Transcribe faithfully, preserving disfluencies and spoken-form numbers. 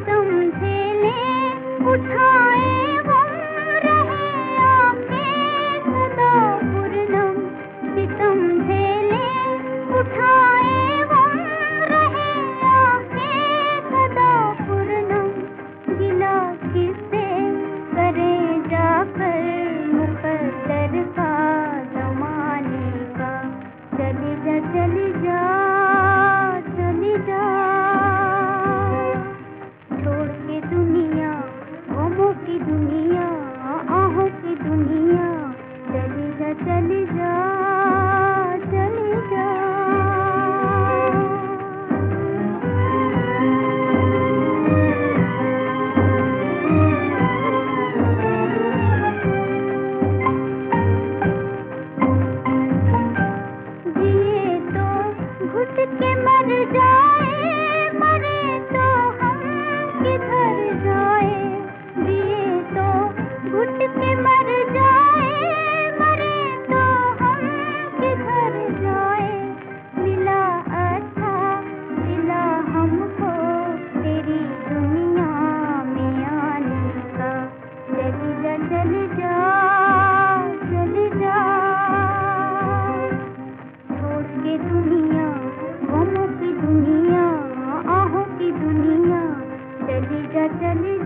समझे उठाए हम रहे आके सदा पूर्णम सितम झेले उठाए हम रहे आके सदा पूर्णम गिला किसे करे जाकर मुकद्दर का जमाने का चली जा चली जा चली जा छोड़ के दुनिया गमों की दुनिया आहों की दुनिया चली जा चली जा चली जा जिए तो घुट के मर जाए मरे तो हम किधर जाए जिए तो घुट के मर जाए मरे तो हम किधर जाए मिला अच्छा मिला हमको तेरी दुनिया में आने का चली जा चली जा चली जा छोड़ के दुनिया गमों की दुनिया आहों की दुनिया चली जा चली